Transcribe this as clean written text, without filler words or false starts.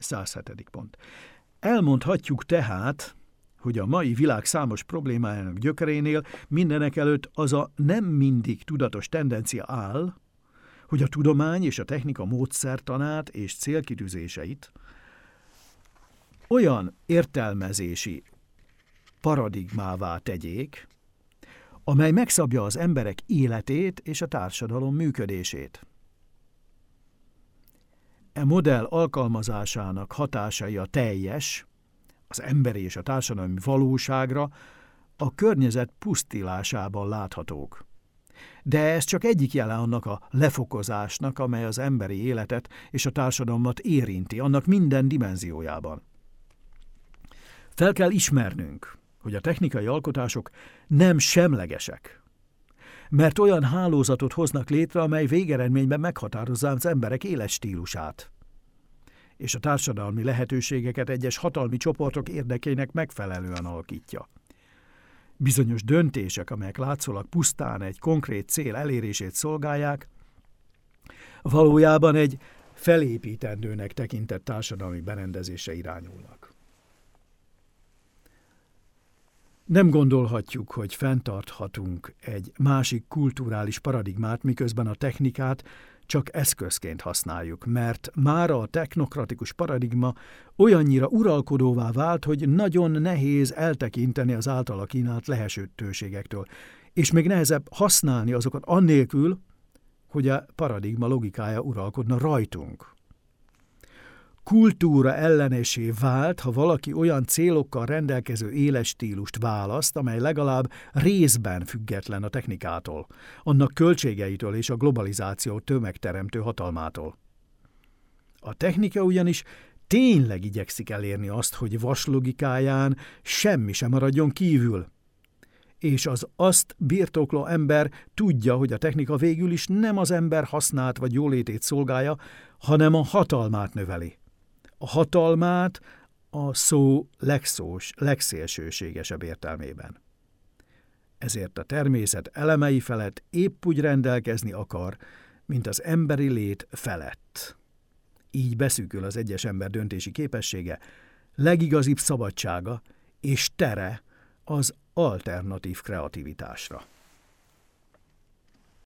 107. pont. Elmondhatjuk tehát, hogy a mai világ számos problémájának gyökerénél mindenekelőtt az a nem mindig tudatos tendencia áll, hogy a tudomány és a technika módszertanát és célkitűzéseit olyan értelmezési paradigmává tegyék, amely megszabja az emberek életét és a társadalom működését. E modell alkalmazásának hatásai a teljes, az emberi és a társadalmi valóságra a környezet pusztulásában láthatók. De ez csak egyik jele annak a lefokozásnak, amely az emberi életet és a társadalmat érinti, annak minden dimenziójában. Fel kell ismernünk, hogy a technikai alkotások nem semlegesek, mert olyan hálózatot hoznak létre, amely végeredményben meghatározza az emberek életstílusát, és a társadalmi lehetőségeket egyes hatalmi csoportok érdekének megfelelően alakítja. Bizonyos döntések, amelyek látszólag pusztán egy konkrét cél elérését szolgálják, valójában egy felépítendőnek tekintett társadalmi berendezésre irányulnak. Nem gondolhatjuk, hogy fenntarthatunk egy másik kulturális paradigmát, miközben a technikát csak eszközként használjuk, mert mára a technokratikus paradigma olyannyira uralkodóvá vált, hogy nagyon nehéz eltekinteni az általa kínált lehetőségektől, és még nehezebb használni azokat annélkül, hogy a paradigma logikája uralkodna rajtunk. Kultúra ellenesé vált, ha valaki olyan célokkal rendelkező életstílust választ, amely legalább részben független a technikától, annak költségeitől és a globalizáció tömegteremtő hatalmától. A technika ugyanis tényleg igyekszik elérni azt, hogy vaslogikáján semmi sem maradjon kívül, és az azt birtokló ember tudja, hogy a technika végül is nem az ember hasznát vagy jólétét szolgálja, hanem a hatalmát növeli. A hatalmát a szó legszélsőségesebb értelmében. Ezért a természet elemei felett épp úgy rendelkezni akar, mint az emberi lét felett. Így beszűkül az egyes ember döntési képessége, legigazibb szabadsága és tere az alternatív kreativitásra.